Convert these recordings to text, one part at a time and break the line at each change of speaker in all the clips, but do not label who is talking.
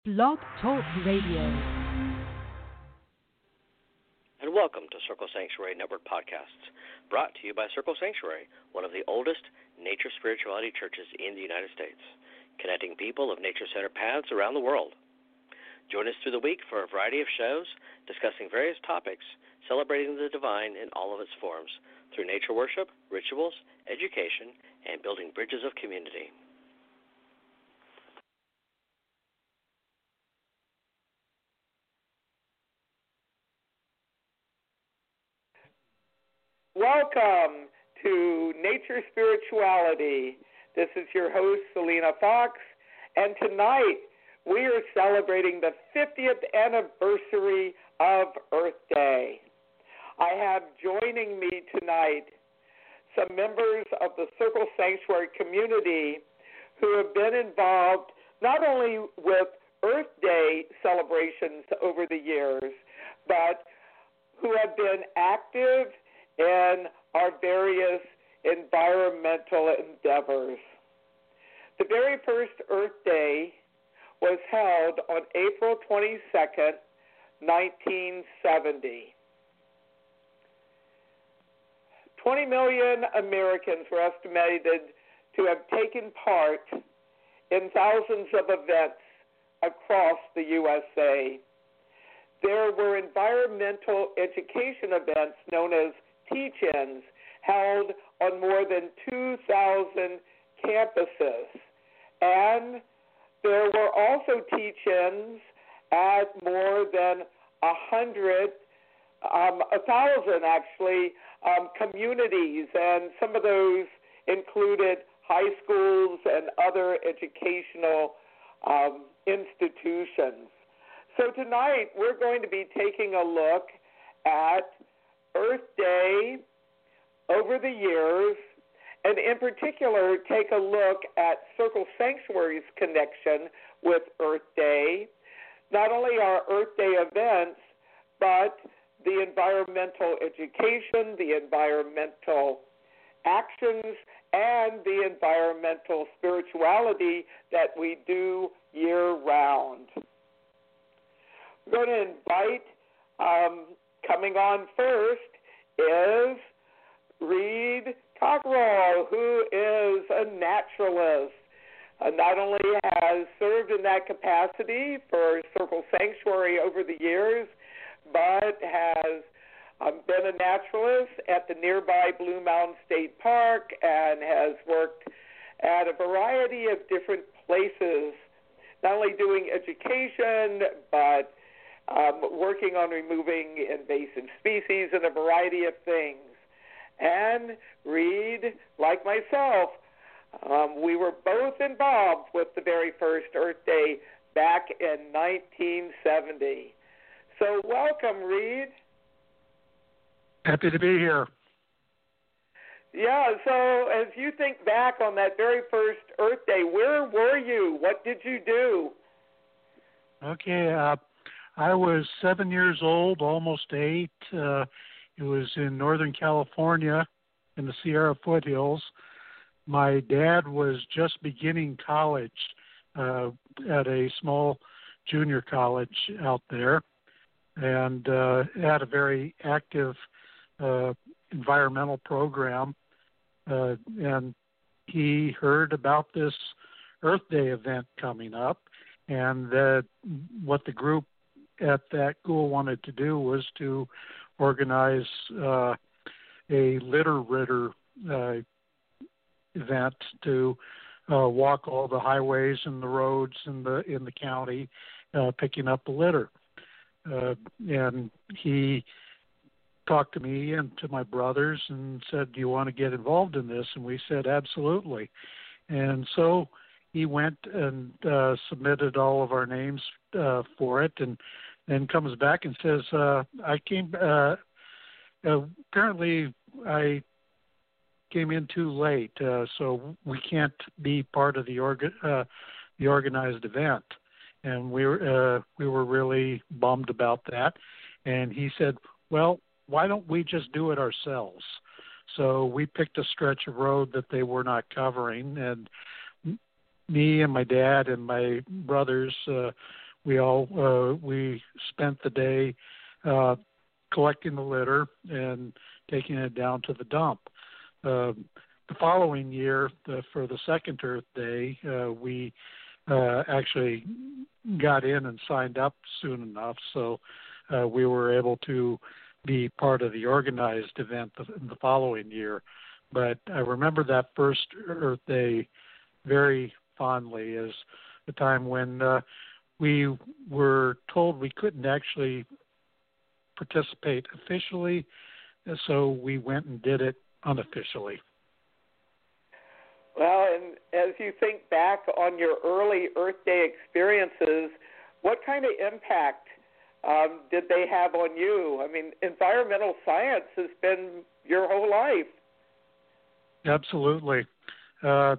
Blog Talk Radio.
And welcome to Circle Sanctuary Network Podcasts, brought to you by Circle Sanctuary, one of the oldest nature spirituality churches in the United States, connecting people of nature-centered paths around the world. Join us through the week for a variety of shows discussing various topics, celebrating the divine in all of its forms, through nature worship, rituals, education, and building bridges of community.
Welcome to Nature Spirituality. This is your host, Selena Fox, and tonight we are celebrating the 50th anniversary of Earth Day. I have joining me tonight some members of the Circle Sanctuary community who have been involved not only with Earth Day celebrations over the years, but who have been active in our various environmental endeavors. The very first Earth Day was held on April 22nd, 1970. 20 million Americans were estimated to have taken part in thousands of events across the USA. There were environmental education events known as teach-ins held on more than 2,000 campuses. And there were also teach-ins at more than 1,000 actually, communities, and some of those included high schools and other educational institutions. So tonight we're going to be taking a look at Earth Day over the years, and in particular take a look at Circle Sanctuary's connection with Earth Day, not only our Earth Day events, but the environmental education, the environmental actions, and the environmental spirituality that we do year-round. We're going to invite, coming on first is Reed Cockrell, who is a naturalist. Not only has served in that capacity for Circle Sanctuary over the years, but has been a naturalist at the nearby Blue Mountain State Park and has worked at a variety of different places, not only doing education, but working on removing invasive species and a variety of things. And Reed, like myself, we were both involved with the very first Earth Day back in 1970. So welcome, Reed.
Happy to be here.
Yeah, so as you think back on that very first Earth Day, where were you? What did you do?
Okay, I was 7 years old, almost 8. It was in Northern California in the Sierra foothills. My dad was just beginning college at a small junior college out there, and had a very active environmental program. And he heard about this Earth Day event coming up, and what the group at that school wanted to do was to organize a litter ritter event to walk all the highways and the roads in the county, picking up the litter. And he talked to me and to my brothers and said, "Do you want to get involved in this?" And we said, "Absolutely." And so he went and submitted all of our names for it, and then comes back and says, apparently I came in too late, so we can't be part of the organized event." And we were really bummed about that. And he said, "Well, why don't we just do it ourselves?" So we picked a stretch of road that they were not covering, and me and my dad and my brothers we spent the day collecting the litter and taking it down to the dump. The following year, for the second Earth Day, we actually got in and signed up soon enough, so we were able to be part of the organized event the following year. But I remember that first Earth Day very fondly as the time when we were told we couldn't actually participate officially, so we went and did it unofficially.
Well, and as you think back on your early Earth Day experiences, what kind of impact did they have on you? I mean, environmental science has been your whole life.
Absolutely. I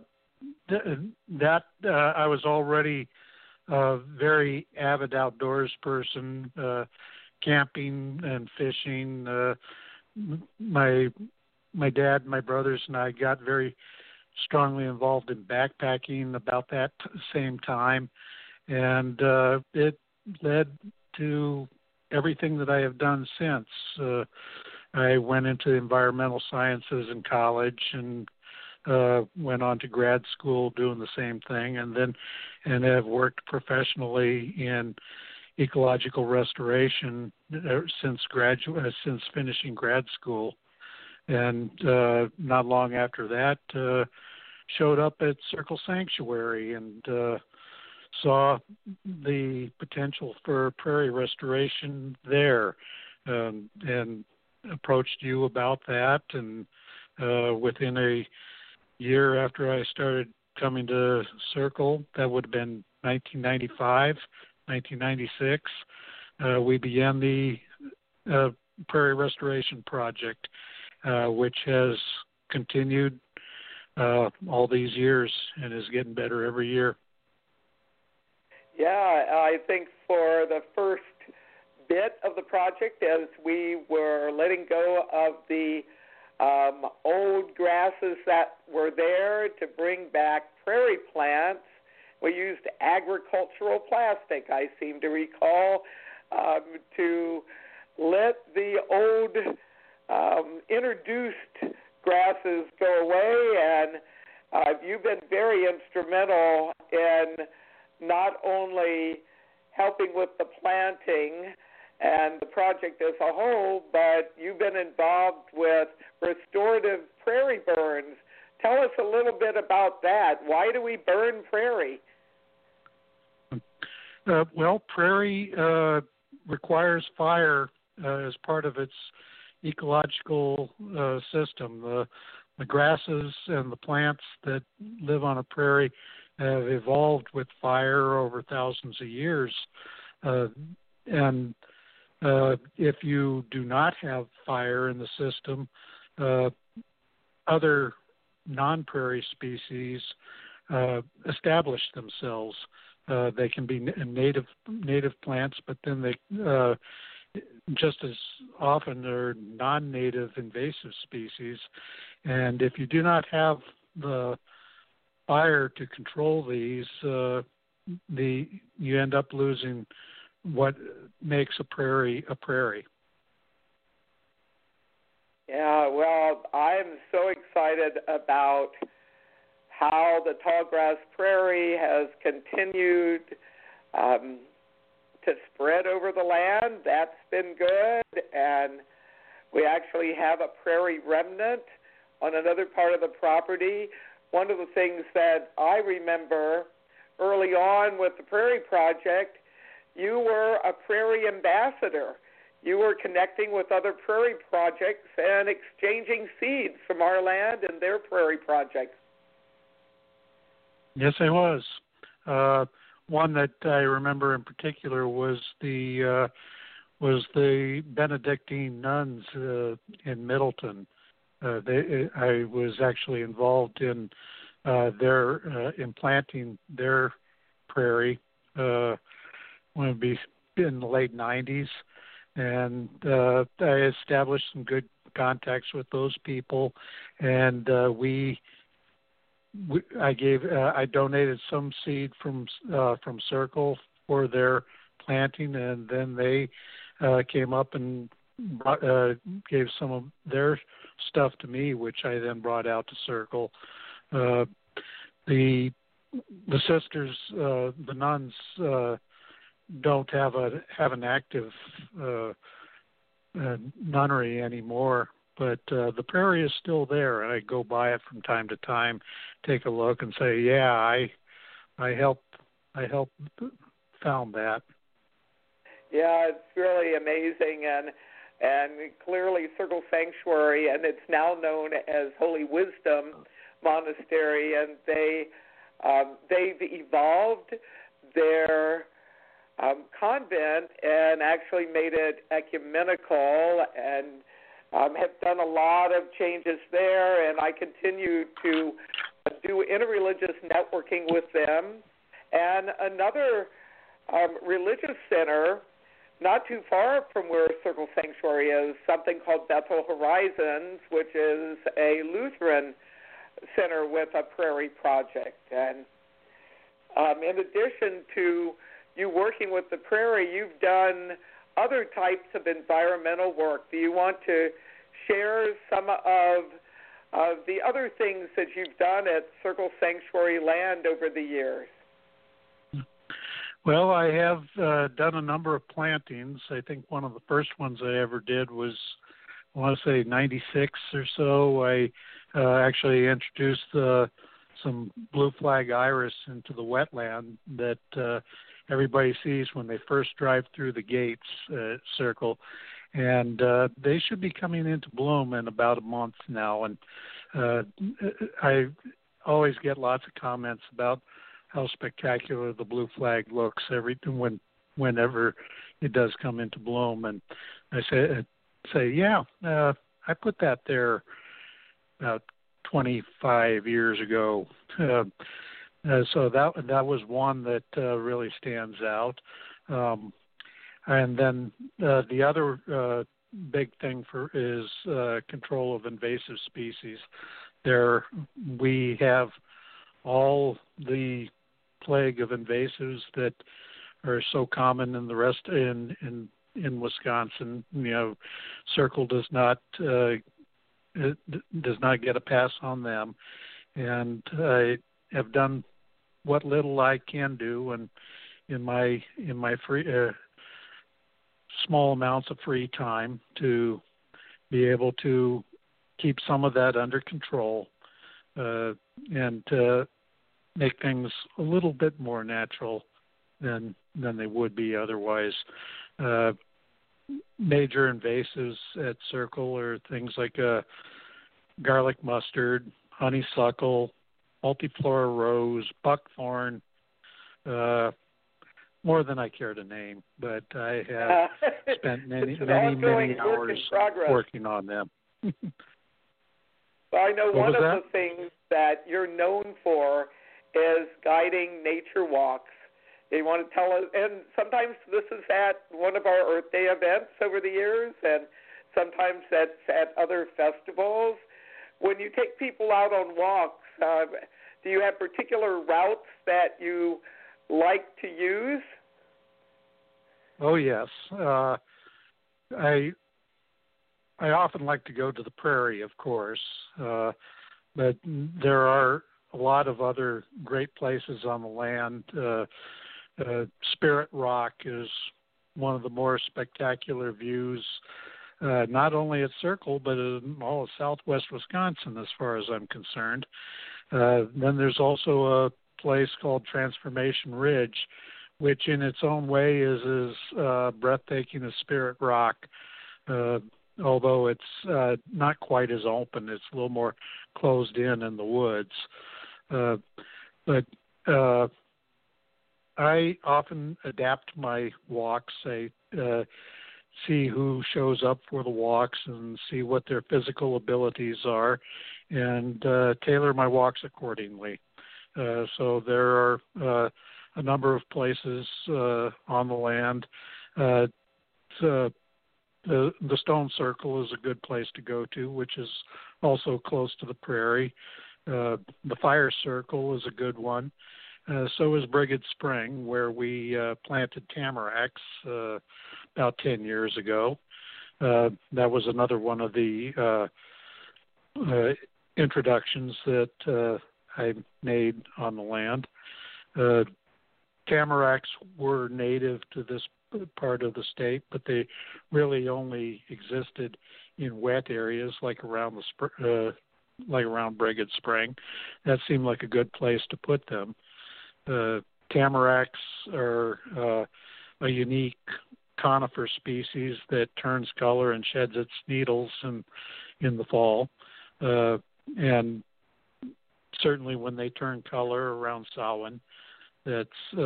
was already a very avid outdoors person, camping and fishing. My dad, my brothers, and I got very strongly involved in backpacking about that same time, and it led to everything that I have done since. I went into environmental sciences in college and went on to grad school doing the same thing, and have worked professionally in ecological restoration since finishing grad school. And not long after that, showed up at Circle Sanctuary and saw the potential for prairie restoration there, and approached you about that. And within a year after I started coming to Circle, that would have been 1995, 1996, we began the Prairie Restoration Project, which has continued all these years and is getting better every year.
Yeah, I think for the first bit of the project, as we were letting go of the old grasses that were there to bring back prairie plants, we used agricultural plastic, I seem to recall, to let the old introduced grasses go away. And you've been very instrumental in not only helping with the planting and the project as a whole, but you've been involved with restorative prairie burns. Tell us a little bit about that. Why do we burn prairie?
Well, prairie requires fire as part of its ecological system. The grasses and the plants that live on a prairie have evolved with fire over thousands of years. And if you do not have fire in the system, other non-prairie species establish themselves. They can be native plants, but then they just as often are non-native invasive species. And if you do not have the fire to control these, you end up losing what makes a prairie a prairie.
Yeah, well, I'm so excited about how the tallgrass prairie has continued to spread over the land. That's been good. And we actually have a prairie remnant on another part of the property. One of the things that I remember early on with the Prairie Project, you were a prairie ambassador. You were connecting with other prairie projects and exchanging seeds from our land and their prairie projects.
Yes, I was. One that I remember in particular was the Benedictine nuns in Middleton. I was actually involved in their implanting their prairie when it be in the late 90s, and I established some good contacts with those people, and I donated some seed from Circle for their planting, and then they came up and gave some of their stuff to me, which I then brought out to Circle. The sisters, the nuns, don't have an active nunnery anymore, but the prairie is still there, and I go by it from time to time, take a look, and say, yeah, I helped found that.
Yeah, it's really amazing, and clearly Circle Sanctuary, and it's now known as Holy Wisdom Monastery, and they've evolved their convent and actually made it ecumenical, and have done a lot of changes there, and I continue to do interreligious networking with them. And another religious center not too far from where Circle Sanctuary is, something called Bethel Horizons, which is a Lutheran center with a prairie project. And in addition to you working with the prairie, you've done other types of environmental work. Do you want to share some of the other things that you've done at Circle Sanctuary Land over the years?
Well, I have done a number of plantings. I think one of the first ones I ever did was, I want to say, 96 or so. I actually introduced some blue flag iris into the wetland that everybody sees when they first drive through the gates at Circle. And they should be coming into bloom in about a month now. And I always get lots of comments about how spectacular the blue flag looks whenever it does come into bloom. And I say, yeah, I put that there about 25 years ago. So that was one that really stands out. And then the other big thing is control of invasive species. There we have all the plague of invasives that are so common in the rest in Wisconsin. You know, Circle does not get a pass on them, and I have done what little I can do, and in my free small amounts of free time to be able to keep some of that under control and make things a little bit more natural than they would be otherwise. Major invasives at Circle are things like garlic mustard, honeysuckle, multiflora rose, buckthorn, more than I care to name, but I have spent many hours working on them.
Well, I know one of the things that you're known for is guiding nature walks. You want to tell us, and sometimes this is at one of our Earth Day events over the years, and sometimes that's at other festivals. When you take people out on walks, do you have particular routes that you like to use?
Oh, yes. I often like to go to the prairie, of course, but there are a lot of other great places on the land. Spirit Rock is one of the more spectacular views, not only at Circle, but in all of southwest Wisconsin, as far as I'm concerned. Then there's also a place called Transformation Ridge, which in its own way is as breathtaking as Spirit Rock, although it's not quite as open. It's a little more closed in the woods. But I often adapt my walks. I see who shows up for the walks and see what their physical abilities are and tailor my walks accordingly. So there are a number of places on the land. The Stone Circle is a good place to go to, which is also close to the prairie. The Fire Circle is a good one. So is Brigid Spring, where we planted tamaracks about 10 years ago. That was another one of the introductions that I made on the land. Tamaracks were native to this part of the state, but they really only existed in wet areas like around Brigid Spring. That seemed like a good place to put them. Tamaracks are a unique conifer species that turns color and sheds its needles in the fall. And certainly when they turn color around Samhain, that's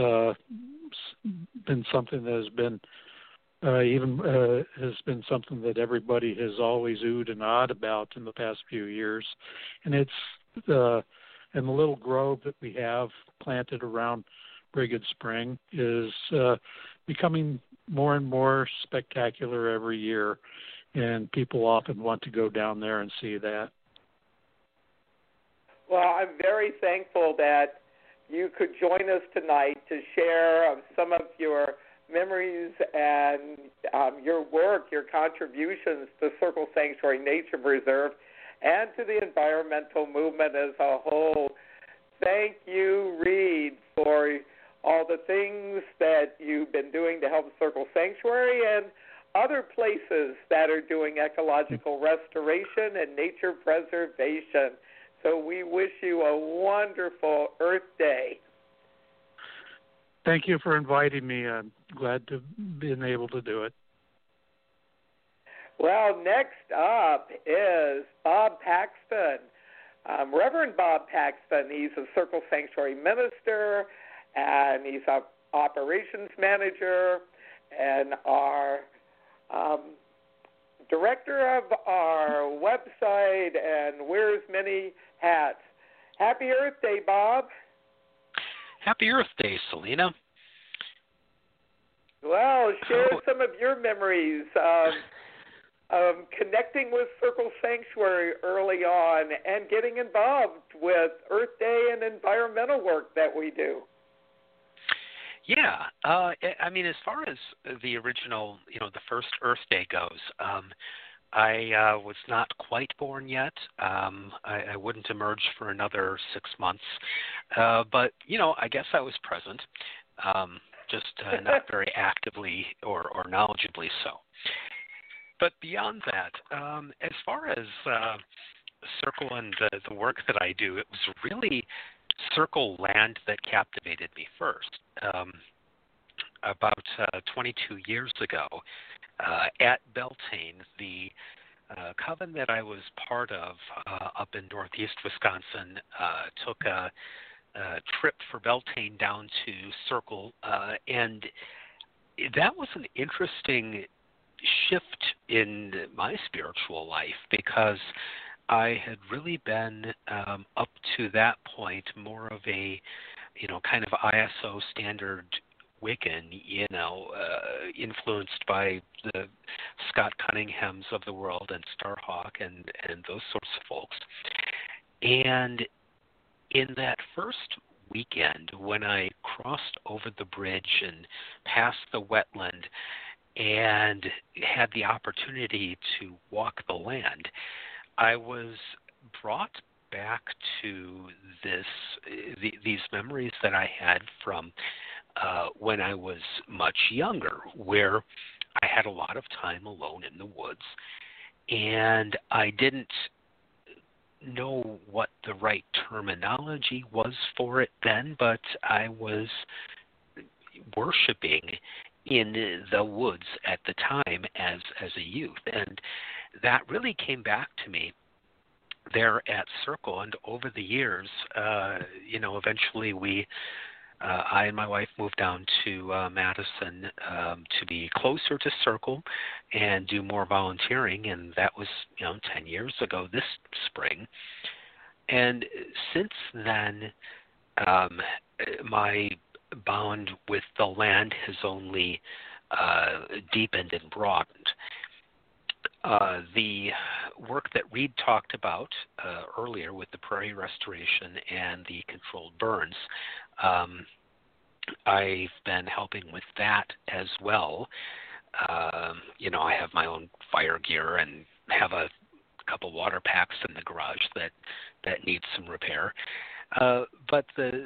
been something that has been has been something that everybody has always oohed and awed about in the past few years. And it's and the little grove that we have planted around Brigid Spring is becoming more and more spectacular every year, and people often want to go down there and see that.
Well, I'm very thankful that you could join us tonight to share some of your memories and your work, your contributions to Circle Sanctuary Nature Preserve and to the environmental movement as a whole. Thank you, Reed, for all the things that you've been doing to help Circle Sanctuary and other places that are doing ecological restoration and nature preservation. So we wish you a wonderful Earth Day.
Thank you for inviting me. I'm glad to have been able to do it.
Well, next up is Bob Paxton. Reverend Bob Paxton, he's a Circle Sanctuary minister, and he's an operations manager and our director of our website and wears many hats. Happy Earth Day, Bob.
Happy Earth Day, Selena.
Well, share some of your memories of connecting with Circle Sanctuary early on and getting involved with Earth Day and environmental work that we do.
Yeah, I mean, as far as the original, the first Earth Day goes, I was not quite born yet. I wouldn't emerge for another 6 months. But, I guess I was present, just not very actively or knowledgeably so. But beyond that, as far as Circle and the work that I do, it was really Circle land that captivated me first. About 22 years ago, at Beltane, the coven that I was part of up in northeast Wisconsin took a trip for Beltane down to Circle, and that was an interesting shift in my spiritual life because I had really been up to that point more of a kind of ISO standard Wiccan, influenced by the Scott Cunninghams of the world and Starhawk and those sorts of folks. And in that first weekend, when I crossed over the bridge and passed the wetland and had the opportunity to walk the land, I was brought back to these memories that I had from when I was much younger, where I had a lot of time alone in the woods, and I didn't know what the right terminology was for it then, but I was worshiping in the woods at the time as a youth, and that really came back to me there at Circle. And over the years, eventually I and my wife moved down to Madison to be closer to Circle and do more volunteering, and that was 10 years ago this spring. And since then, my bond with the land has only deepened and broadened. The work that Reed talked about earlier with the prairie restoration and the controlled burns, I've been helping with that as well. I have my own fire gear and have a couple water packs in the garage that need some repair. But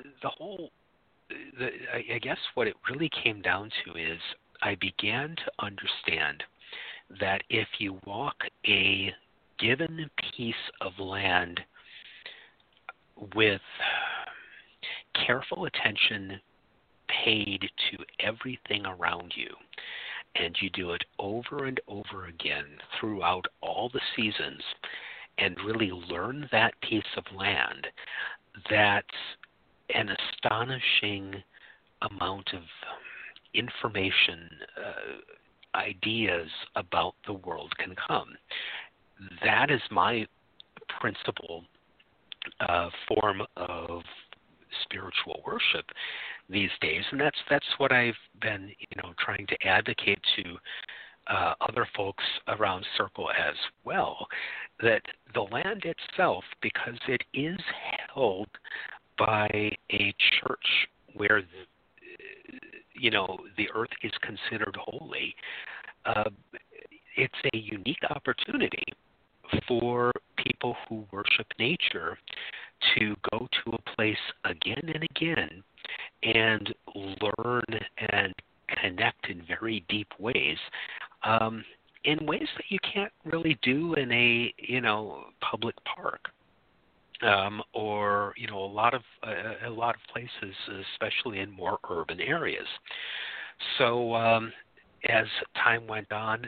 I guess what it really came down to is I began to understand that if you walk a given piece of land with careful attention paid to everything around you, and you do it over and over again throughout all the seasons, and really learn that piece of land, that's an astonishing amount of information, ideas about the world can come. That is my principal form of spiritual worship these days, and that's what I've been trying to advocate to other folks around Circle as well, that the land itself, because it is held by a church where the earth is considered holy, it's a unique opportunity for people who worship nature to go to a place again and again and learn and connect in very deep ways, in ways that you can't really do in a public park, or a lot of places, especially in more urban areas. So as time went on,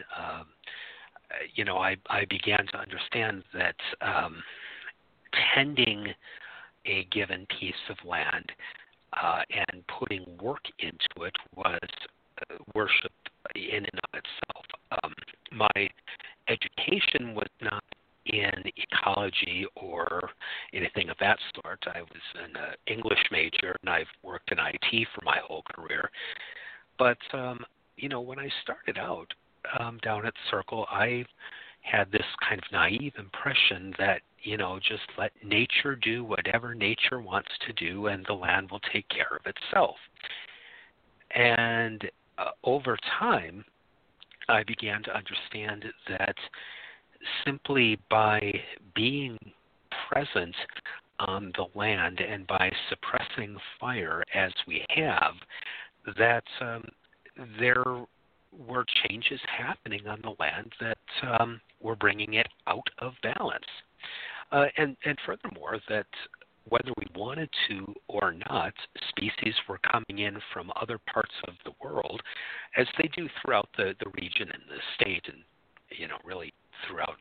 I began to understand that tending a given piece of land and putting work into it was worship in and of itself. My education was not in ecology or anything of that sort. I was an English major, and I've worked in IT for my whole career. But, when I started out down at Circle, I had this kind of naive impression that, just let nature do whatever nature wants to do, and the land will take care of itself. And over time, I began to understand that simply by being present on the land and by suppressing fire as we have, that there were changes happening on the land that were bringing it out of balance. And furthermore, that whether we wanted to or not, species were coming in from other parts of the world, as they do throughout the region and the state, and really throughout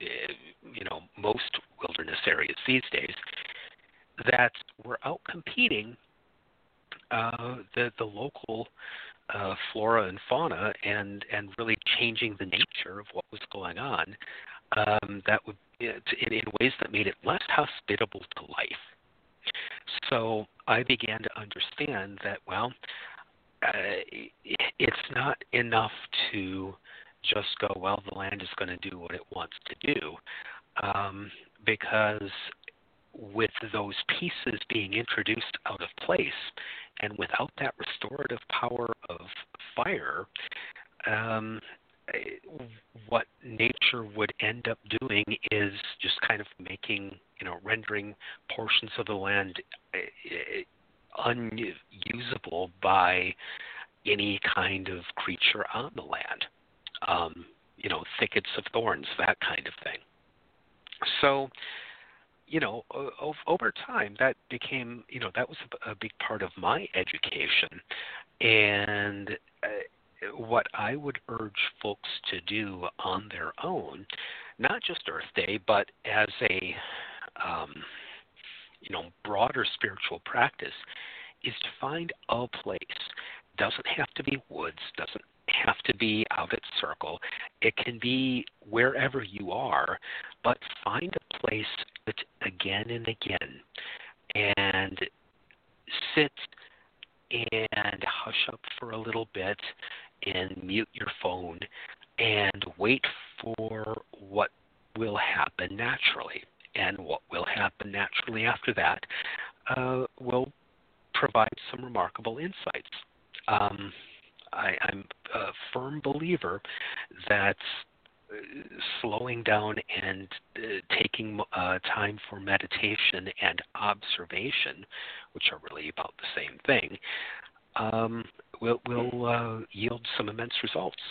most wilderness areas these days, that were out competing the local flora and fauna, and really changing the nature of what was going on, that would in ways that made it less hospitable to life. So I began to understand that, it's not enough to just go, the land is going to do what it wants to do, because with those pieces being introduced out of place, and without that restorative power of fire, what nature would end up doing is just kind of making, rendering portions of the land unusable by any kind of creature on the land. Thickets of thorns, that kind of thing. So, over time, that became, that was a big part of my education. And what I would urge folks to do on their own, not just Earth Day, but as a, broader spiritual practice, is to find a place. Doesn't have to be woods, doesn't have to be out at Circle. It can be wherever you are, but find a place that again and again, and sit and hush up for a little bit and mute your phone and wait for what will happen naturally. And what will happen naturally after that will provides some remarkable insights. I'm a firm believer that slowing down and taking time for meditation and observation, which are really about the same thing, will yield some immense results.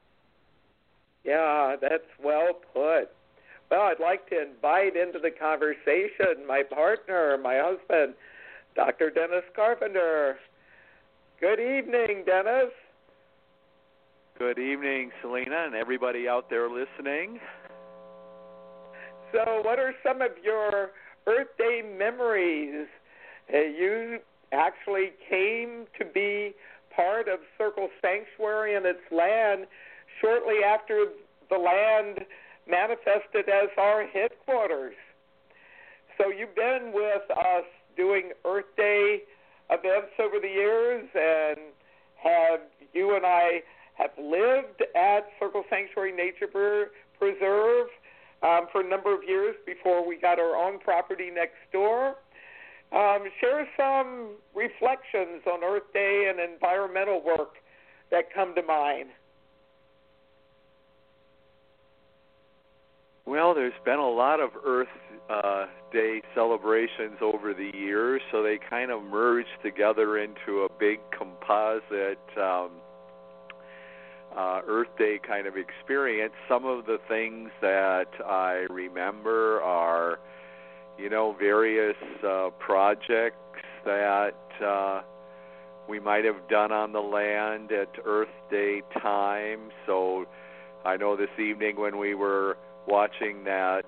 Yeah, that's well put. Well, I'd like to invite into the conversation my partner, my husband, Dr. Dennis Carpenter. Good evening, Dennis.
Good evening, Selena, and everybody out there listening.
So what are some of your Earth Day memories? You actually came to be part of Circle Sanctuary and its land shortly after the land manifested as our headquarters. So you've been with us doing Earth Day events over the years, and you and I have lived at Circle Sanctuary Nature Preserve for a number of years before we got our own property next door. Share some reflections on Earth Day and environmental work that come to mind.
Well, there's been a lot of Earth Day celebrations over the years, so they kind of merged together into a big composite Earth Day kind of experience. Some of the things that I remember are, various projects that we might have done on the land at Earth Day time. So I know this evening when we were watching that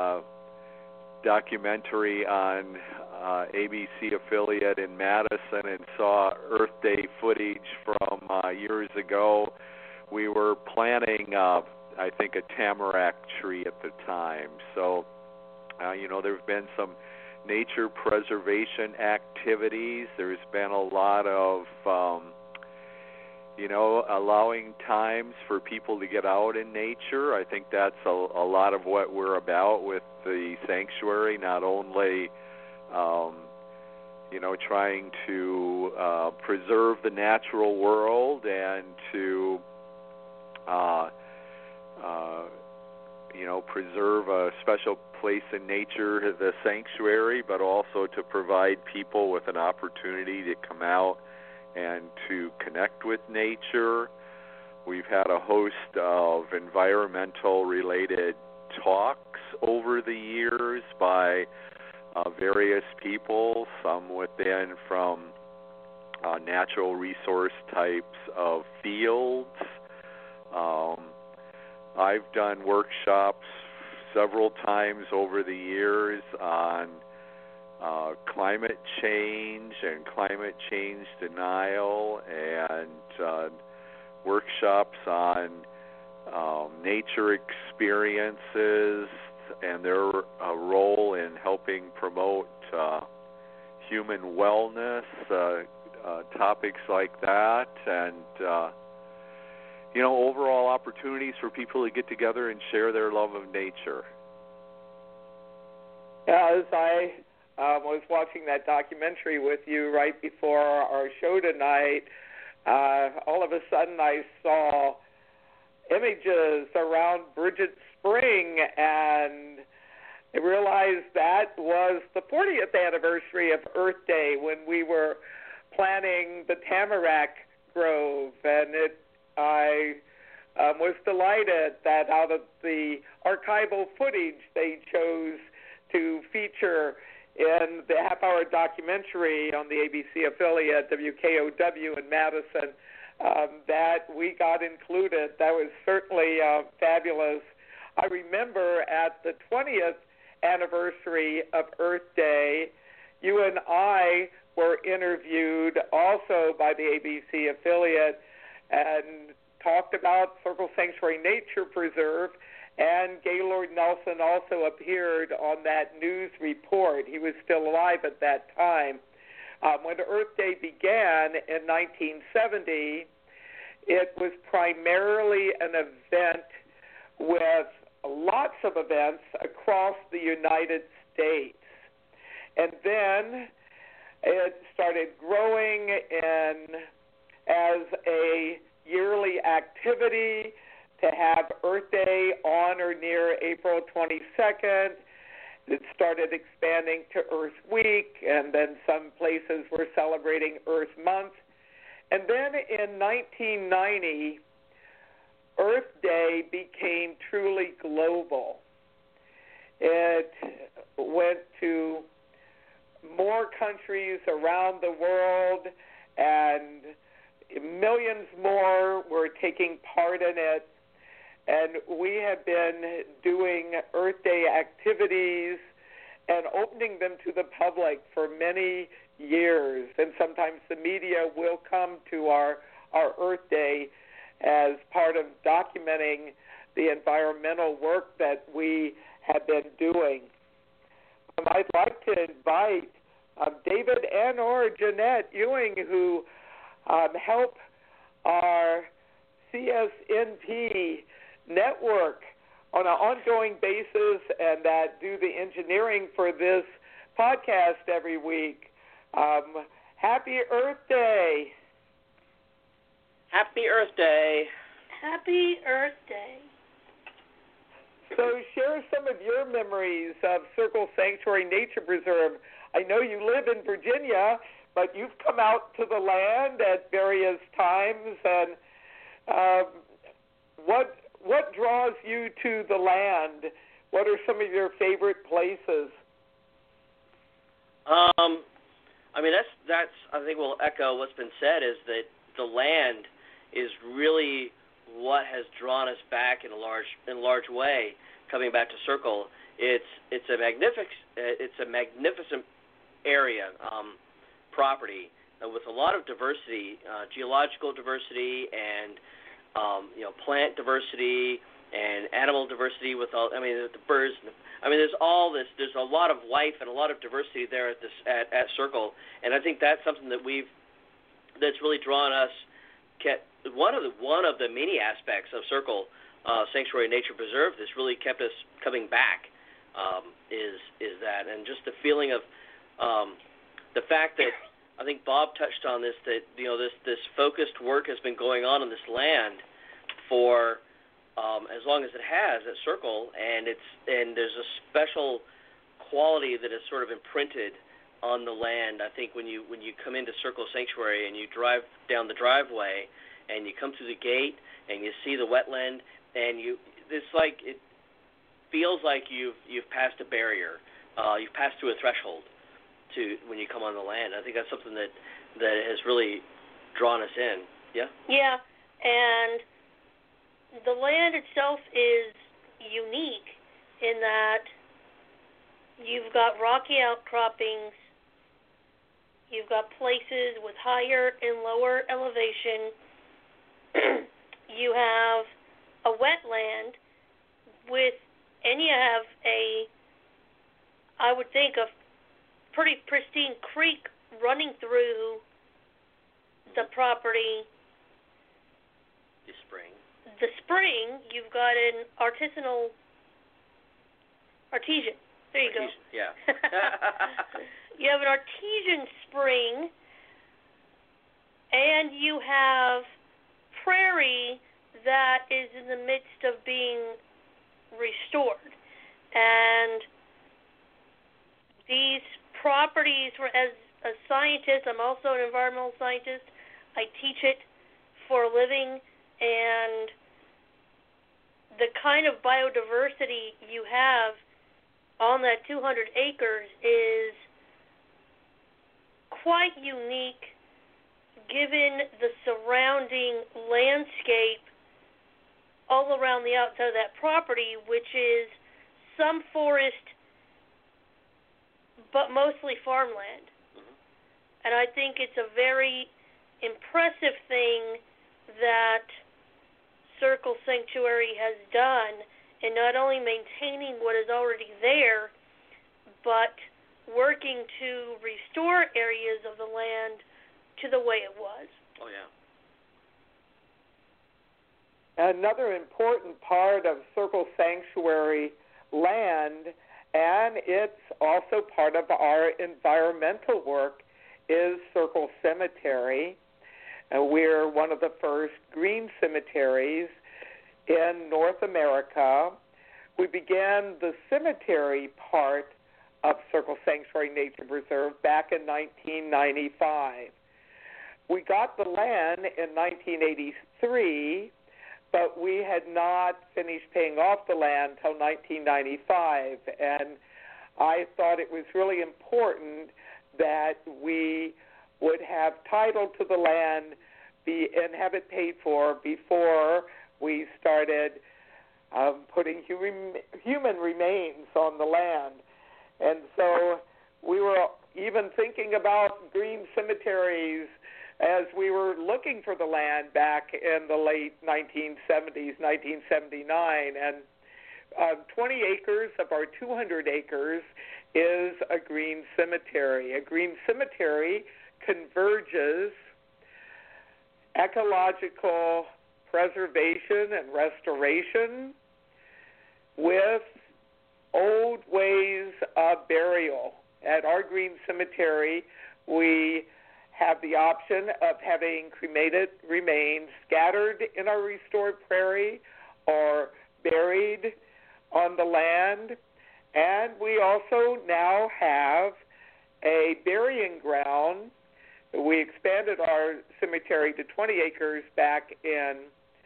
documentary on ABC affiliate in Madison and saw Earth Day footage from years ago, we were planting, I think, a tamarack tree at the time. So, there have been some nature preservation activities. There's been a lot of, allowing times for people to get out in nature. I think that's a lot of what we're about with the sanctuary, not only, trying to preserve the natural world and to preserve a special place in nature, the sanctuary, but also to provide people with an opportunity to come out and to connect with nature. We've had a host of environmental-related talks over the years by various people, some within from natural resource types of fields. I've done workshops several times over the years on climate change and climate change denial, and workshops on nature experiences and their role in helping promote human wellness, topics like that, and overall opportunities for people to get together and share their love of nature.
As I was watching that documentary with you right before our show tonight, all of a sudden I saw images around Bridget Spring, and I realized that was the 40th anniversary of Earth Day when we were planting the tamarack grove, and I was delighted that out of the archival footage they chose to feature in the half-hour documentary on the ABC affiliate WKOW in Madison, that we got included. That was certainly fabulous. I remember at the 20th anniversary of Earth Day, you and I were interviewed also by the ABC affiliate and talked about Circle Sanctuary Nature Preserve, and Gaylord Nelson also appeared on that news report. He was still alive at that time. When Earth Day began in 1970, it was primarily an event with lots of events across the United States. And then It started growing as a yearly activity to have Earth Day on or near April 22nd. It started expanding to Earth Week, and then some places were celebrating Earth Month. And then in 1990, Earth Day became truly global. It went to more countries around the world, and millions more were taking part in it. And we have been doing Earth Day activities and opening them to the public for many years. And sometimes the media will come to our Earth Day as part of documenting the environmental work that we have been doing. I'd like to invite David and or Jeanette Ewing, who help our CSNP network on an ongoing basis and that do the engineering for this podcast every week. Happy Earth Day.
Happy Earth Day.
Happy Earth Day.
So share some of your memories of Circle Sanctuary Nature Preserve. I know you live in Virginia, but you've come out to the land at various times. And what draws you to the land? What are some of your favorite places?
I mean, that's I think we'll echo what's been said, is that the land is really what has drawn us back in a large way. Coming back to Circle, it's a magnificent area, property with a lot of diversity, geological diversity, and plant diversity and animal diversity. With all, the birds. There's all this. There's a lot of life and a lot of diversity there at Circle, and I think that's something that's really drawn us. One of the many aspects of Circle Sanctuary Nature Preserve that's really kept us coming back is that, and just the feeling of the fact that I think Bob touched on this, that this focused work has been going on this land for as long as it has at Circle, and there's a special quality that is sort of imprinted on the land. I think when you come into Circle Sanctuary and you drive down the driveway and you come through the gate and you see the wetland, and it feels like you've passed a barrier, you've passed through a threshold to when you come on the land. I think that's something that has really drawn us in. Yeah. Yeah,
and the land itself is unique in that you've got rocky outcroppings, you've got places with higher and lower elevation. You have a wetland and you have I would think, a pretty pristine creek running through the property. The spring, you've got an artisan. There you go.
Yeah.
You have an artesian spring, and you have prairie that is in the midst of being restored. And these properties, as a scientist, I'm also an environmental scientist. I teach it for a living, and the kind of biodiversity you have on that 200 acres is quite unique given the surrounding landscape all around the outside of that property, which is some forest but mostly farmland.
Mm-hmm.
And I think it's a very impressive thing that Circle Sanctuary has done in not only maintaining what is already there, but working to restore areas of the land to the way it was.
Oh, yeah.
Another important part of Circle Sanctuary land, and it's also part of our environmental work, is Circle Cemetery. We're one of the first green cemeteries in North America. We began the cemetery part of Circle Sanctuary Nature Preserve back in 1995. We got the land in 1983, but we had not finished paying off the land until 1995, and I thought it was really important that we would have title to the land and have it paid for before we started putting human remains on the land. And so we were even thinking about green cemeteries as we were looking for the land back in the late 1970s, 1979. And 20 acres of our 200 acres is a green cemetery. A green cemetery converges ecological preservation and restoration with old ways of burial. At our green cemetery, we have the option of having cremated remains scattered in our restored prairie or buried on the land. And we also now have a burying ground. We expanded our cemetery to 20 acres back in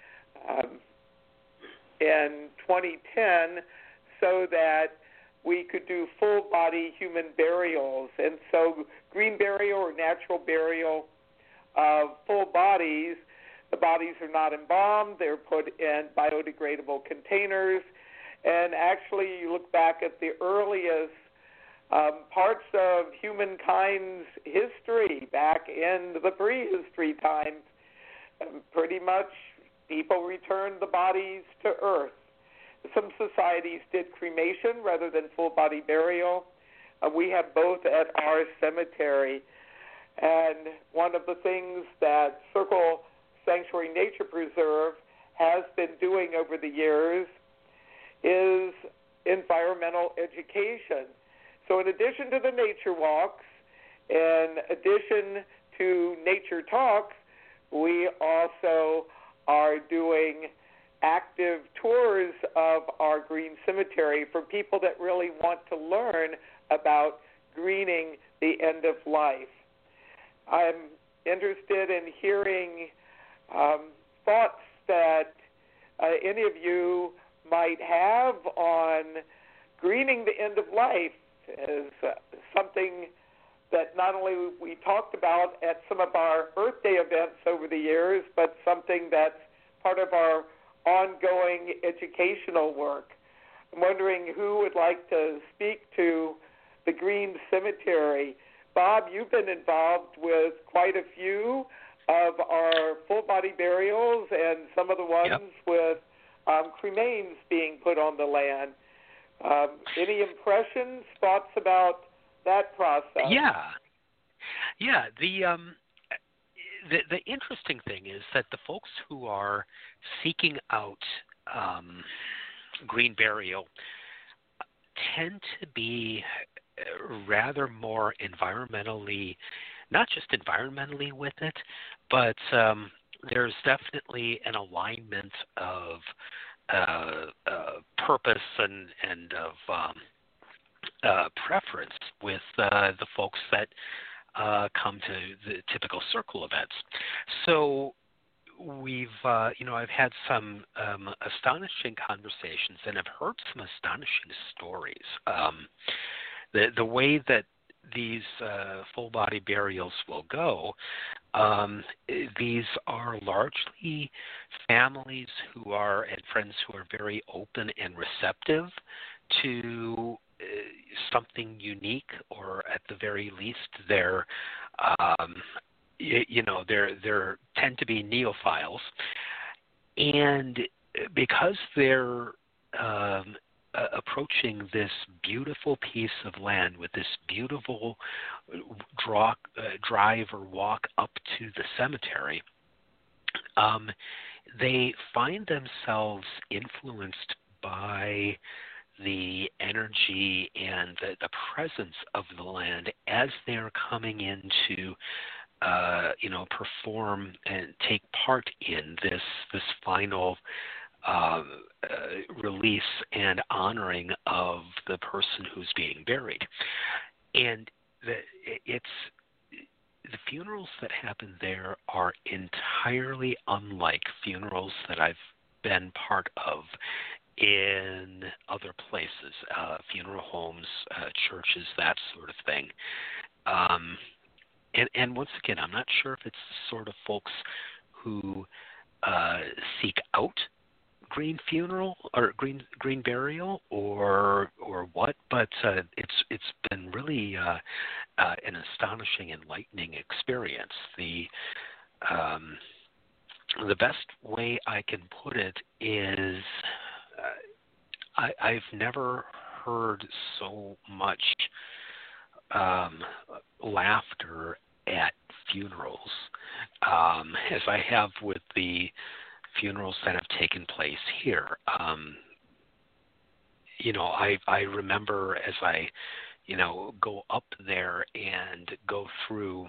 2010 so that we could do full-body human burials. And so green burial or natural burial of full bodies, the bodies are not embalmed. They're put in biodegradable containers. And actually, you look back at the earliest parts of humankind's history, back in the prehistory times, pretty much people returned the bodies to earth. Some societies did cremation rather than full-body burial. We have both at our cemetery. And one of the things that Circle Sanctuary Nature Preserve has been doing over the years is environmental education. So in addition to the nature walks, in addition to nature talks, we also are doing active tours of our green cemetery for people that really want to learn about greening the end of life. I'm interested in hearing thoughts that any of you might have on greening the end of life as something that not only we talked about at some of our Earth Day events over the years, but something that's part of our ongoing educational work. I'm wondering who would like to speak to the Green Cemetery. Bob, you've been involved with quite a few of our full-body burials and some of the ones with cremains being put on the land. Any impressions, thoughts about that process?
Yeah. The interesting thing is that the folks who are seeking out green burial tend to be rather more environmentally, not just environmentally with it, but there's definitely an alignment of purpose and of preference with the folks that come to the typical circle events. So we've, I've had some astonishing conversations, and I've heard some astonishing stories. The way that these full-body burials will go, these are largely families who are, and friends who are very open and receptive to something unique, or at the very least, they're tend to be neophiles, and because they're approaching this beautiful piece of land with this beautiful drive or walk up to the cemetery, they find themselves influenced by the energy and the presence of the land as they're coming in to perform and take part in this final release and honoring of the person who's being buried. And the funerals that happen there are entirely unlike funerals that I've been part of in other places, funeral homes, churches, that sort of thing. And once again, I'm not sure if it's the sort of folks who seek out green funeral or green burial or what, but it's been really an astonishing, enlightening experience. The best way I can put it is I've never heard so much laughter at funerals as I have with the funerals that have taken place here. I remember as I, go up there and go through,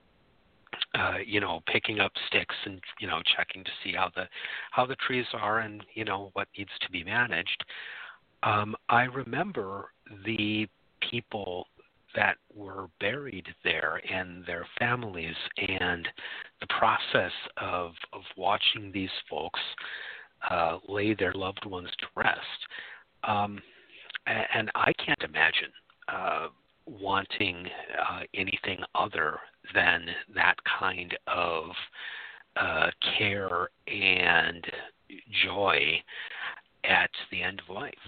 picking up sticks and, checking to see how the trees are and, what needs to be managed. I remember the people that were buried there and their families and the process of watching these folks lay their loved ones to rest. And I can't imagine wanting anything other than that kind of care and joy at the end of life.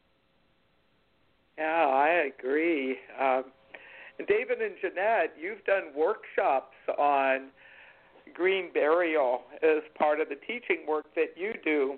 Yeah, I agree. David and Jeanette, you've done workshops on green burial as part of the teaching work that you do.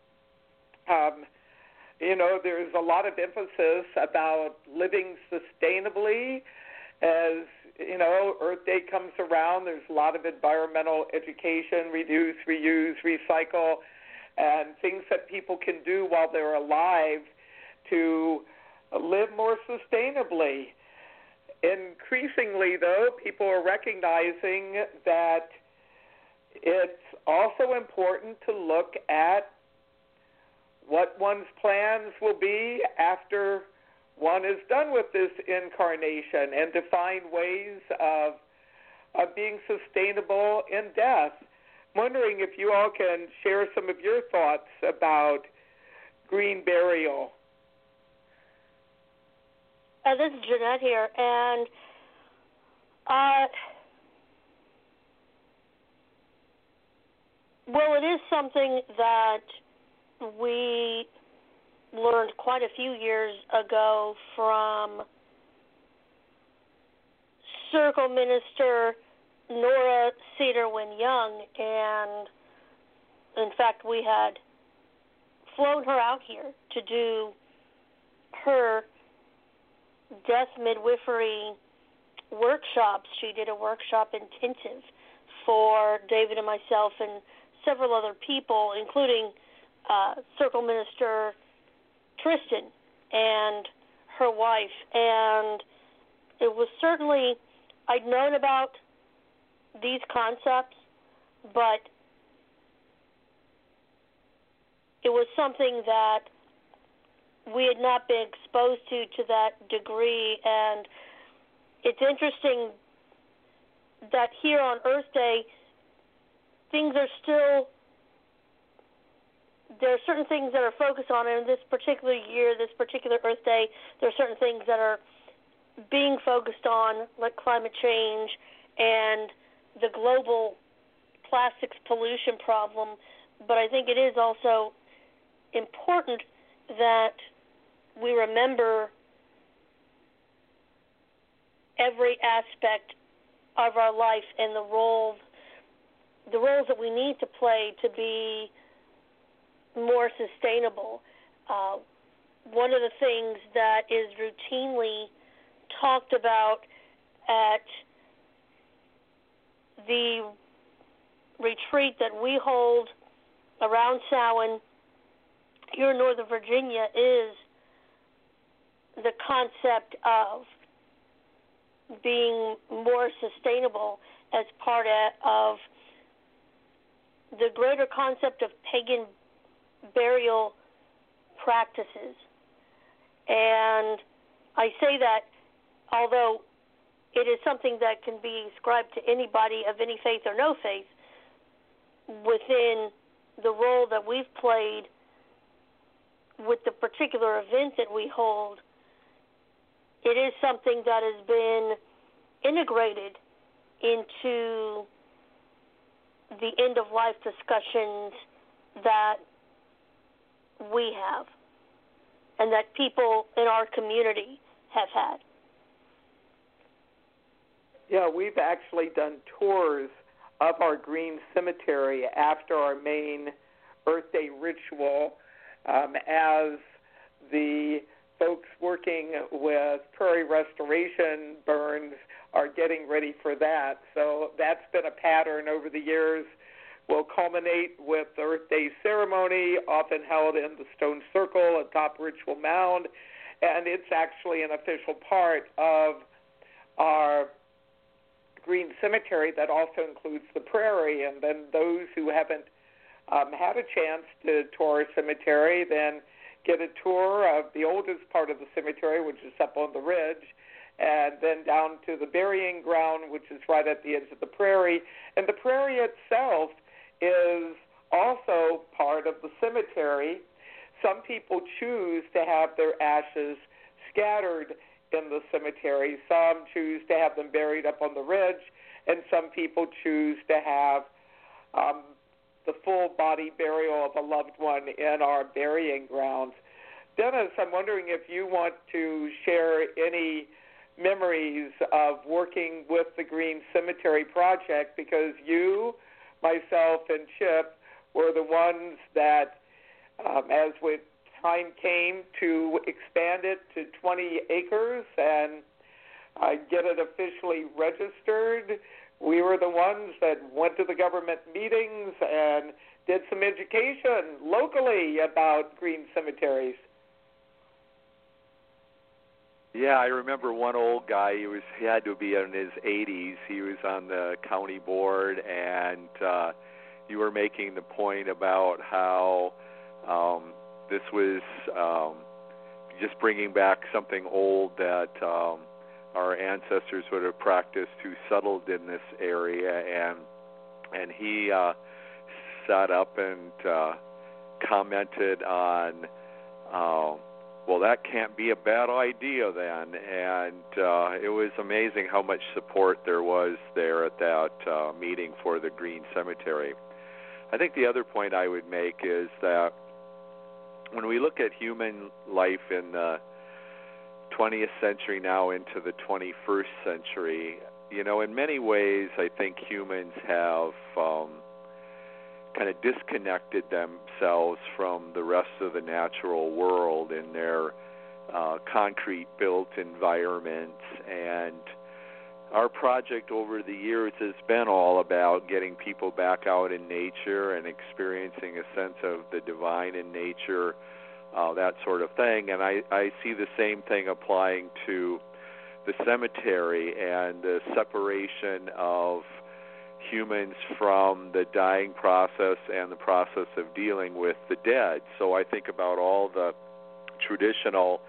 There's a lot of emphasis about living sustainably. As, Earth Day comes around, there's a lot of environmental education, reduce, reuse, recycle, and things that people can do while they're alive to live more sustainably. Increasingly, though, people are recognizing that it's also important to look at what one's plans will be after one is done with this incarnation and to find ways of being sustainable in death. I'm wondering if you all can share some of your thoughts about green burial.
This is Jeanette here, and it is something that we learned quite a few years ago from Circle Minister Nora Cedarwin-Young, and in fact we had flown her out here to do her death midwifery workshops. She did a workshop intensive for David and myself and several other people, including Circle Minister Tristan and her wife. And it was certainly, I'd known about these concepts, but it was something that we had not been exposed to that degree. And it's interesting that here on Earth Day, things are still, there are certain things that are focused on, and in this particular year, this particular Earth Day, there are certain things that are being focused on, like climate change and the global plastics pollution problem. But I think it is also important that we remember every aspect of our life and the roles that we need to play to be more sustainable. One of the things that is routinely talked about at the retreat that we hold around Samhain here in Northern Virginia is the concept of being more sustainable as part of the greater concept of pagan burial practices. And I say that although it is something that can be ascribed to anybody of any faith or no faith, within the role that we've played with the particular event that we hold, it is something that has been integrated into the end-of-life discussions that we have and that people in our community have had.
Yeah, we've actually done tours of our green cemetery after our main Earth Day ritual as the folks working with prairie restoration burns are getting ready for that. So that's been a pattern over the years. Will culminate with the Earth Day ceremony, often held in the stone circle atop Ritual Mound, and it's actually an official part of our green cemetery that also includes the prairie. And then those who haven't had a chance to tour a cemetery then get a tour of the oldest part of the cemetery, which is up on the ridge, and then down to the burying ground, which is right at the edge of the prairie. And the prairie itself is also part of the cemetery. Some people choose to have their ashes scattered in the cemetery. Some choose to have them buried up on the ridge, and some people choose to have the full body burial of a loved one in our burying grounds. Dennis, I'm wondering if you want to share any memories of working with the Green Cemetery Project, because you, myself, and Chip were the ones that, as with time came to expand it to 20 acres and get it officially registered, we were the ones that went to the government meetings and did some education locally about green cemeteries.
Yeah, I remember one old guy. He had to be in his 80s. He was on the county board, and you were making the point about how this was just bringing back something old that our ancestors would have practiced who settled in this area, and he sat up and commented on, well, that can't be a bad idea then, and it was amazing how much support there was there at that meeting for the Green Cemetery. I think the other point I would make is that when we look at human life in the 20th century now into the 21st century, you know, in many ways I think humans have kind of disconnected themselves from the rest of the natural world in their concrete-built environments. And our project over the years has been all about getting people back out in nature and experiencing a sense of the divine in nature, that sort of thing. And I see the same thing applying to the cemetery and the separation of humans from the dying process and the process of dealing with the dead. So I think about all the traditional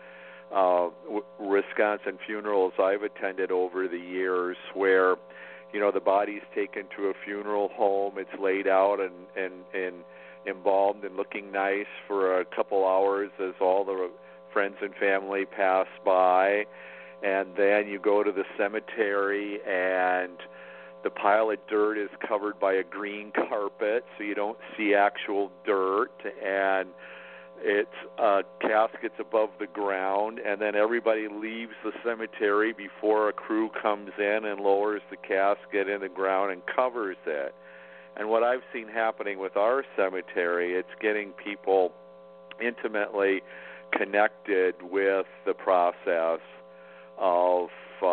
Wisconsin funerals I've attended over the years where, you know, the body's taken to a funeral home, it's laid out and embalmed and looking nice for a couple hours as all the friends and family pass by, and then you go to the cemetery and the pile of dirt is covered by a green carpet, so you don't see actual dirt, and it's caskets above the ground, and then everybody leaves the cemetery before a crew comes in and lowers the casket in the ground and covers it. And what I've seen happening with our cemetery, it's getting people intimately connected with the process of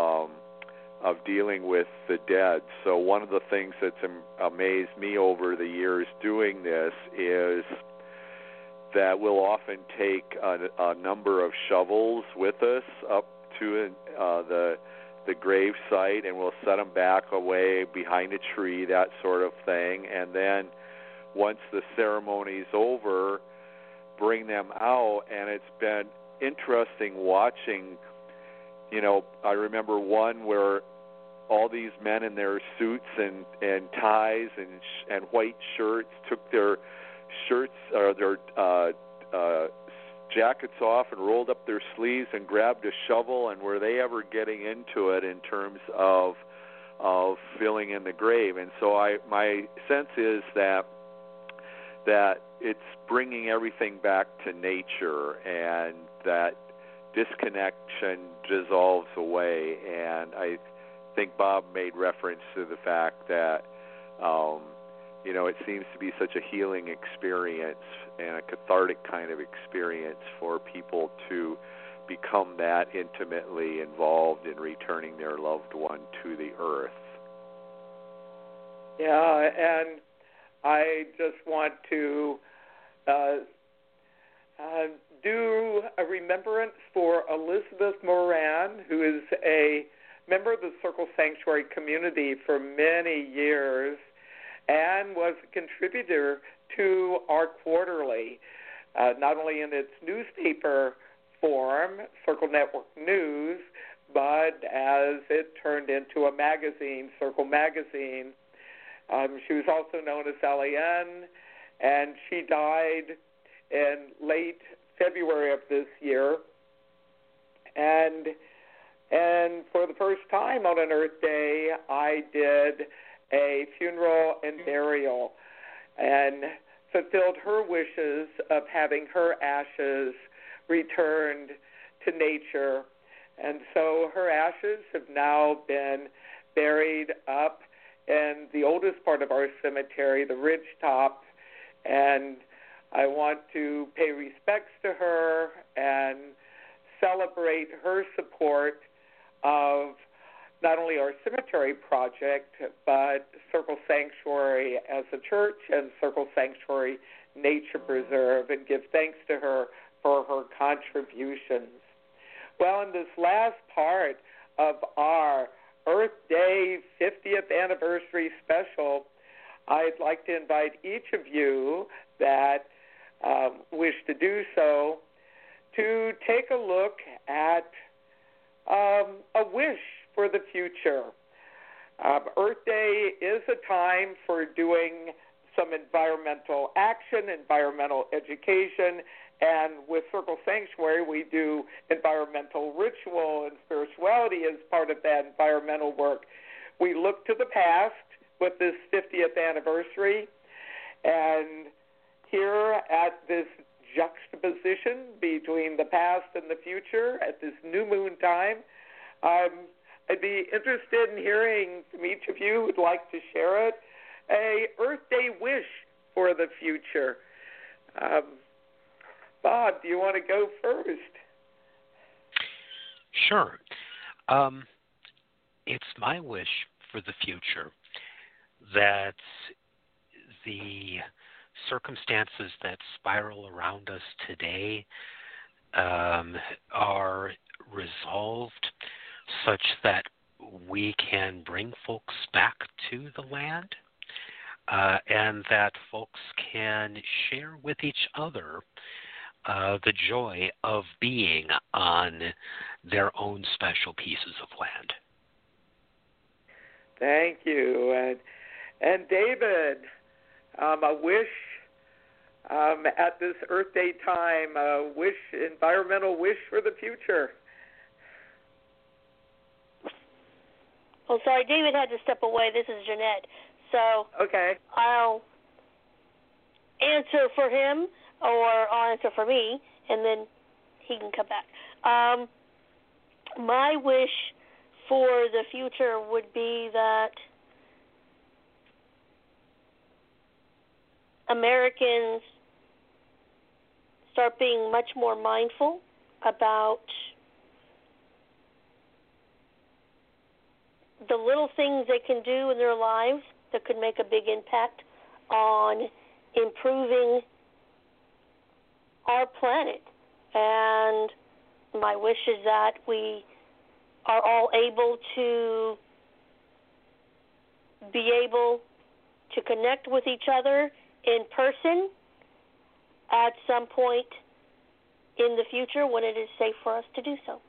dealing with the dead. So one of the things that's amazed me over the years doing this is that we'll often take a number of shovels with us up to the grave site, and we'll set them back away behind a tree, that sort of thing. And then once the ceremony's over, bring them out. And it's been interesting watching, I remember one where all these men in their suits and ties and white shirts took their shirts or their jackets off and rolled up their sleeves and grabbed a shovel, and were they ever getting into it in terms of filling in the grave? And so my sense is that it's bringing everything back to nature, and that disconnection dissolves away. And I think Bob made reference to the fact that it seems to be such a healing experience and a cathartic kind of experience for people to become that intimately involved in returning their loved one to the earth.
Yeah, and I just want to do a remembrance for Elizabeth Moran, who is a member of the Circle Sanctuary community for many years and was a contributor to our quarterly, not only in its newspaper form, Circle Network News, but as it turned into a magazine, Circle Magazine. She was also known as Sally Ann, and she died in late February of this year. And for the first time on an Earth Day, I did a funeral and burial and fulfilled her wishes of having her ashes returned to nature. And so her ashes have now been buried up in the oldest part of our cemetery, the ridge top, and I want to pay respects to her and celebrate her support of not only our cemetery project, but Circle Sanctuary as a church and Circle Sanctuary Nature Preserve, and give thanks to her for her contributions. Well, in this last part of our Earth Day 50th anniversary special, I'd like to invite each of you that wish to do so to take a look at a wish for the future. Earth Day is a time for doing some environmental action, environmental education, and with Circle Sanctuary, we do environmental ritual and spirituality as part of that environmental work. We look to the past with this 50th anniversary, and here at this juxtaposition between the past and the future at this new moon time, I'd be interested in hearing from each of you who'd like to share it, a Earth Day wish for the future. Bob, do you want to go first?
Sure. It's my wish for the future that the circumstances that spiral around us today are resolved such that we can bring folks back to the land, and that folks can share with each other the joy of being on their own special pieces of land.
Thank you. And David, a wish at this Earth Day time, a wish, environmental wish for the future.
Oh, sorry, David had to step away. This is Jeanette. So
okay,
I'll answer for him, or I'll answer for me, and then he can come back. My wish for the future would be that Americans start being much more mindful about the little things they can do in their lives that could make a big impact on improving our planet. And my wish is that we are all able to connect with each other in person at some point in the future when it is safe for us to do so.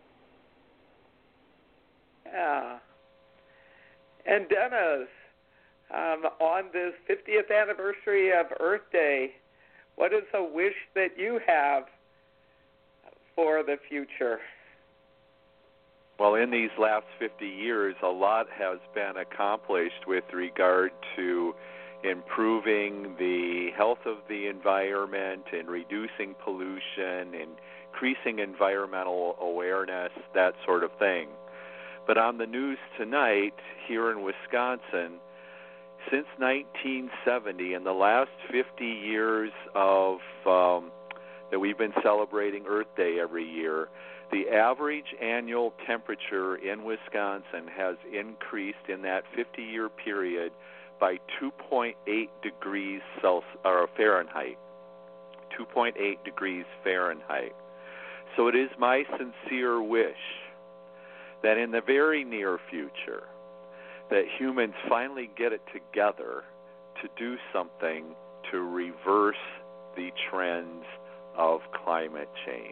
Yeah. And Dennis, on this 50th anniversary of Earth Day, what is a wish that you have for the future?
Well, in these last 50 years, a lot has been accomplished with regard to improving the health of the environment and reducing pollution, increasing environmental awareness, that sort of thing. But on the news tonight here in Wisconsin, since 1970, in the last 50 years of that we've been celebrating Earth Day every year, the average annual temperature in Wisconsin has increased in that 50-year period by 2.8 degrees Fahrenheit. 2.8 degrees Fahrenheit. So it is my sincere wish that in the very near future that humans finally get it together to do something to reverse the trends of climate change.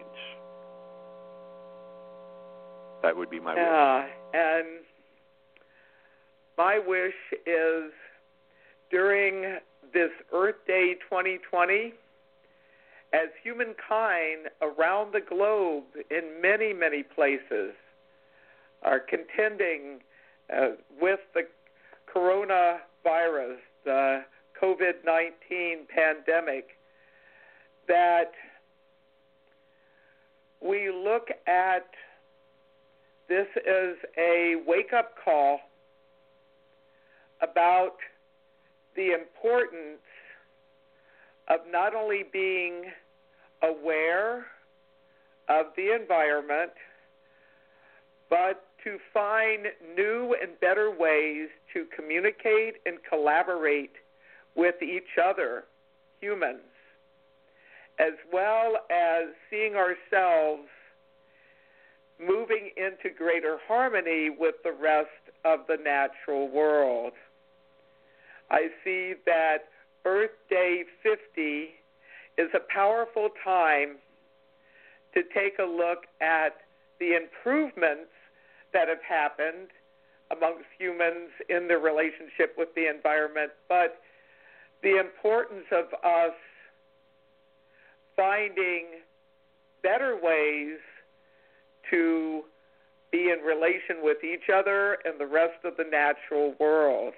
That would be my wish.
Yeah, and my wish is during this Earth Day 2020, as humankind around the globe in many, many places are contending with the coronavirus, the COVID-19 pandemic, that we look at this as a wake-up call about the importance of not only being aware of the environment, but to find new and better ways to communicate and collaborate with each other, humans, as well as seeing ourselves moving into greater harmony with the rest of the natural world. I see that Earth Day 50 is a powerful time to take a look at the improvements that have happened amongst humans in their relationship with the environment, but the importance of us finding better ways to be in relation with each other and the rest of the natural world.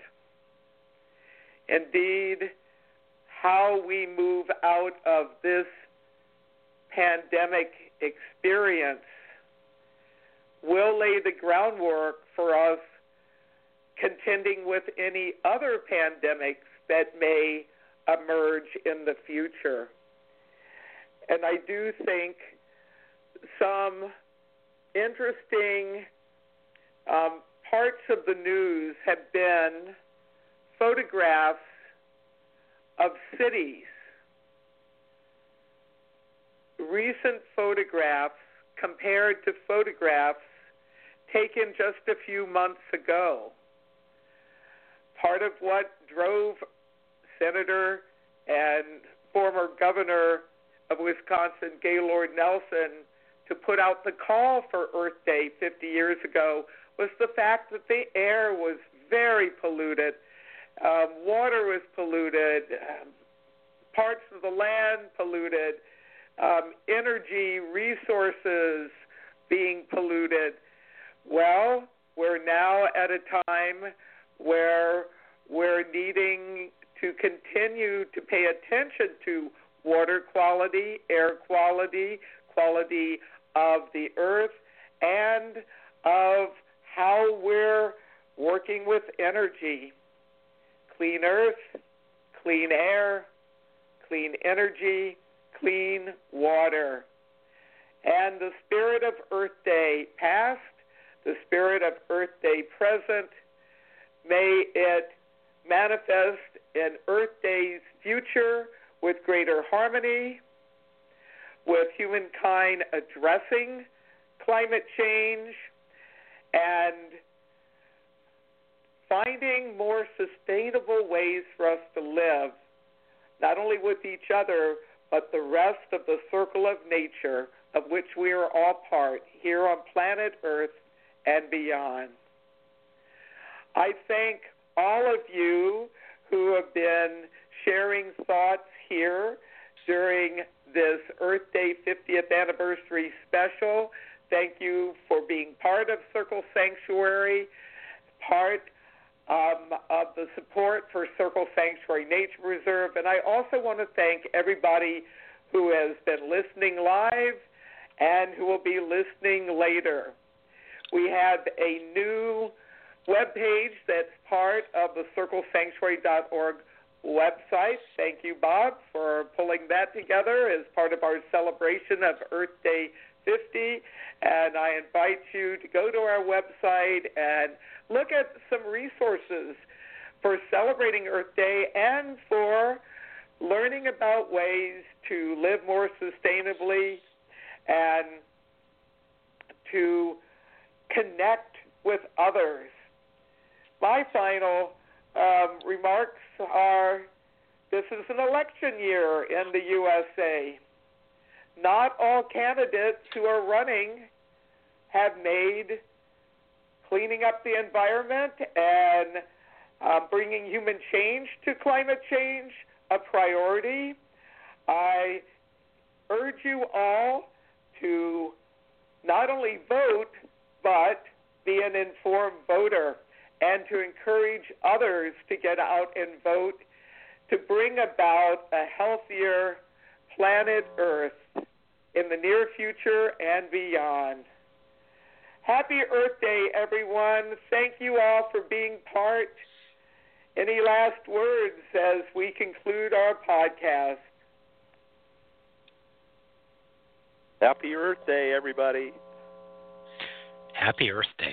Indeed, how we move out of this pandemic experience will lay the groundwork for us contending with any other pandemics that may emerge in the future. And I do think some interesting parts of the news have been photographs of cities. Recent photographs compared to photographs taken just a few months ago. Part of what drove Senator and former governor of Wisconsin, Gaylord Nelson, to put out the call for Earth Day 50 years ago was the fact that the air was very polluted, water was polluted, parts of the land polluted, energy resources being polluted. Well, we're now at a time where we're needing to continue to pay attention to water quality, air quality, quality of the earth, and of how we're working with energy. Clean earth, clean air, clean energy, clean water. And the spirit of Earth Day past, the spirit of Earth Day present, may it manifest in Earth Day's future with greater harmony, with humankind addressing climate change and finding more sustainable ways for us to live, not only with each other, but the rest of the circle of nature of which we are all part here on planet Earth and beyond. I thank all of you who have been sharing thoughts here during this Earth Day 50th anniversary special. Thank you for being part of Circle Sanctuary, part of the support for Circle Sanctuary Nature Reserve. And I also want to thank everybody who has been listening live and who will be listening later. We have a new webpage that's part of the CircleSanctuary.org website. Thank you, Bob, for pulling that together as part of our celebration of Earth Day 50. And I invite you to go to our website and look at some resources for celebrating Earth Day and for learning about ways to live more sustainably and to connect with others. My final remarks are, this is an election year in the USA. Not all candidates who are running have made cleaning up the environment and bringing human change to climate change a priority. I urge you all to not only vote, but be an informed voter and to encourage others to get out and vote to bring about a healthier planet Earth in the near future and beyond. Happy Earth Day, everyone. Thank you all for being part. Any last words as we conclude our podcast?
Happy Earth Day, everybody.
Happy Earth Day.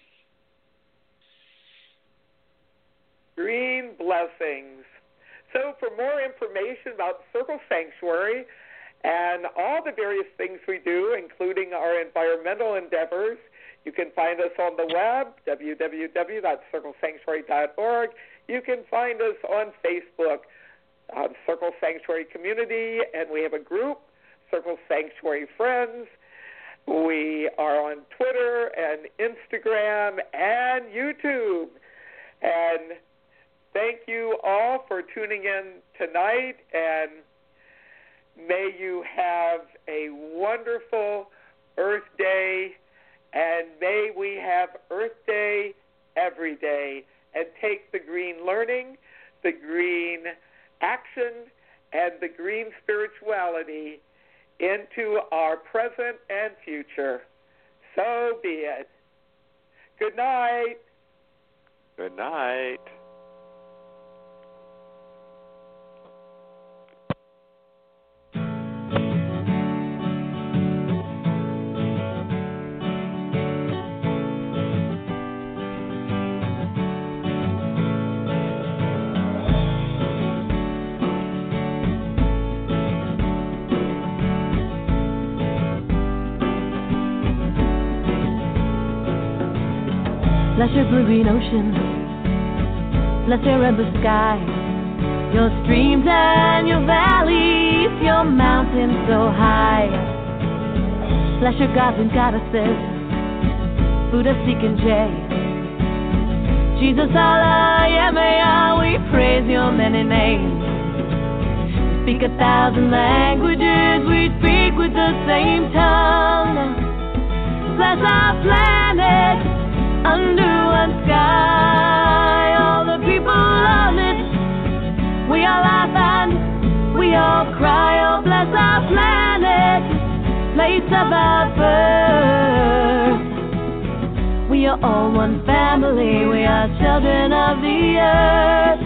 Green blessings. So for more information about Circle Sanctuary and all the various things we do, including our environmental endeavors, you can find us on the web, www.circlesanctuary.org. You can find us on Facebook, Circle Sanctuary Community, and we have a group, Circle Sanctuary Friends. We are on Twitter and Instagram and YouTube. And thank you all for tuning in tonight, and may you have a wonderful Earth Day, and may we have Earth Day every day and take the green learning, the green action, and the green spirituality into our present and future. So be it. Good night.
Good night.
Bless your blue-green ocean, bless your endless sky, your streams and your valleys, your mountains so high. Bless your gods and goddesses, Buddha, Sikh, and Jay, Jesus, Allah, Yahweh, we praise your many names. We speak 1,000 languages, we speak with the same tongue. Bless our planet under one sky, all the people on it. We all laugh and we all cry. Oh, bless our planet, place of our birth. We are all one family, we are children of the earth.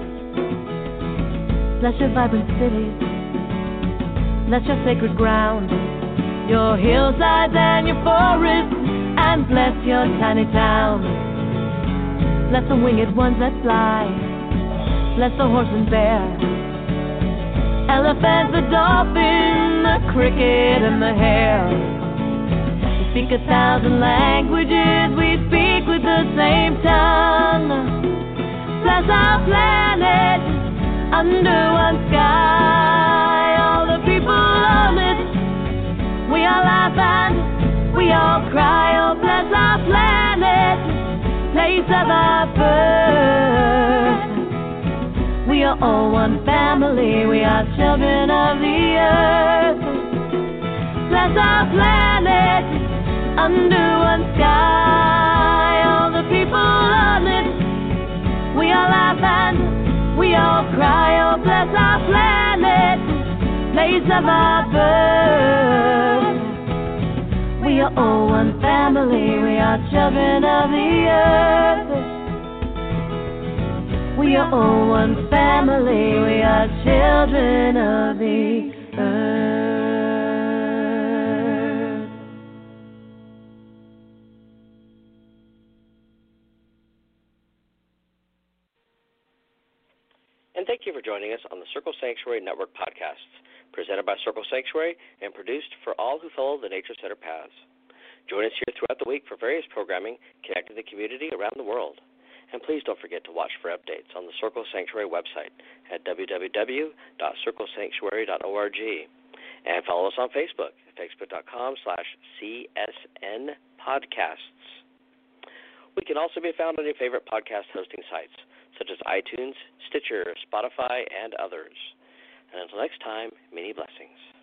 Bless your vibrant cities, bless your sacred ground, your hillsides and your forests, and bless your tiny towns. Bless the winged ones that fly, bless the horse and bear, elephant, the dolphin, the cricket and the hare. We speak 1,000 languages, we speak with the same tongue. Bless our planet under one sky. All the people on it, we all laugh and we all cry. Oh, bless our planet, place of our birth. We are all one family, we are children of the earth. Bless our planet under one sky. All the people on it, we all laugh and we all cry. Oh, bless our planet, place of our birth. We are all one family, we are children of the earth. We are all one family, we are children of the earth.
And thank you for joining us on the Circle Sanctuary Network podcasts, presented by Circle Sanctuary and produced for all who follow the Nature Center paths. Join us here throughout the week for various programming connecting the community around the world. And please don't forget to watch for updates on the Circle Sanctuary website at www.circlesanctuary.org. And follow us on Facebook at facebook.com/CSN Podcasts. We can also be found on your favorite podcast hosting sites, such as iTunes, Stitcher, Spotify, and others. And until next time, many blessings.